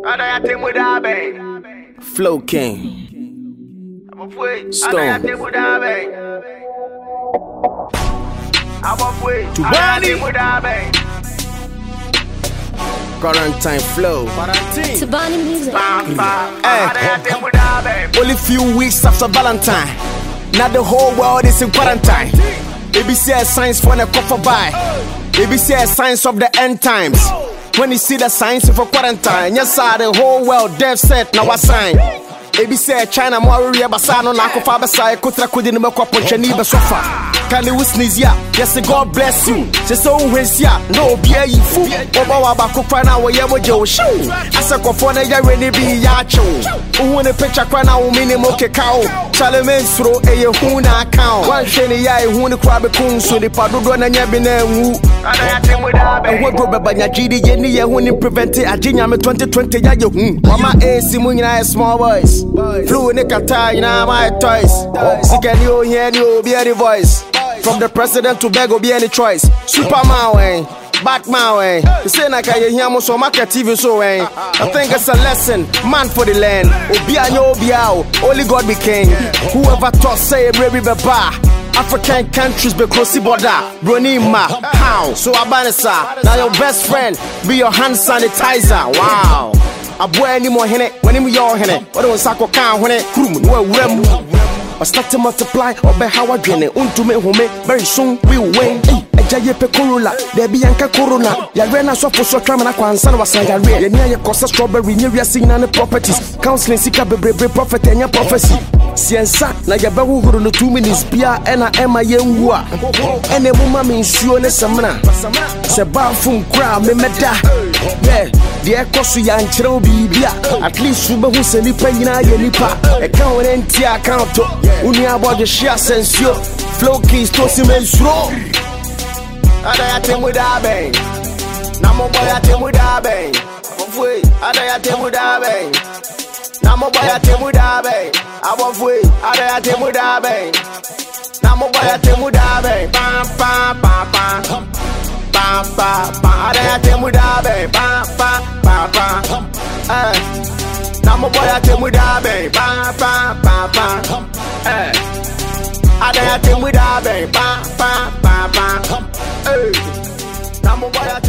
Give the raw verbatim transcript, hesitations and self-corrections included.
Flow King. Stone. Tubani. Quarantine Flow. Tubani music. Hey. Only few weeks after Valentine. Now the whole world is in quarantine. A B C signs for the cover by. A B C signs of the end times. When you see the signs for quarantine, yes sir, the whole world dev set now a sign. A B C China more real basano na ko fa basa kutra kudi no mekwa ponchani be sofa. Can you sneeze ya? Yes, God bless you. Just so where's ya? No beer you fool. Oba wa ba ko kwa na wo ye mo je o show. Asa ko fo na ya ready be ya cho. Who ne picture kwa na wo mini mo ke ka o. Chale men sro e ye hu na account. Wan hwe ya e hu ne kwa be kun so ni padodo na nya bi na nwu. Ada ya temu da be. Wo go be banya gidi ye ni ye hu ni prevent ajinya me twenty twenty ya ye hu. Mama A C mu nyina small boys. Flu ne kata nyina my toys. Sikani o yen yo be the voice. From the president to beg or be any choice. Superman way, Batman way. You say like I hear mo so market T V so way. I think it's a lesson, man for the land. Obia no obia, only God be king. Whoever thought say baby baba. African countries be closely border. Bronima, how? So Abanesa, now your best friend be your hand sanitizer. Wow. A boy anymore hene, when him your hene. What do sako can when it krum no rem. I start to multiply, or be how I drain it. Unto me, home, very soon we will win. A Jayepe Corula, there be Anka Corona. Yarena so for so tramana Kwansan was like a real. Near your cost strawberry, near your singing and the properties. Counseling Sika Bebre prophet and your prophecy. Siensa, na yabahu no two minutes, Bia and I am a young wa. And a woman means sure Samana. Seba from crowd, me meta. Yeah, the Ecosu and Cherobi, at least Suba who send you paying a yelipa. A count and tia account. Unia about the share sense yo. Flow keys to Siemens Row. Ada ya temu da bang. Namo boy ya temu da bang. Ofwe, ada ya temu da bang. Namo boy ya temu da bang. Abofwe, ada ya temu da bang. Namo boy ya temu da bang. Pam pam pam pam. Pam pam pam. Ada ya temu da bang. Pam pam pam pam. Eh. Namo boy ya temu da bang. Pam pam pam pam. Eh. Ada ya temu da bang. Pam pam pam pam. Eh. Namo boy ya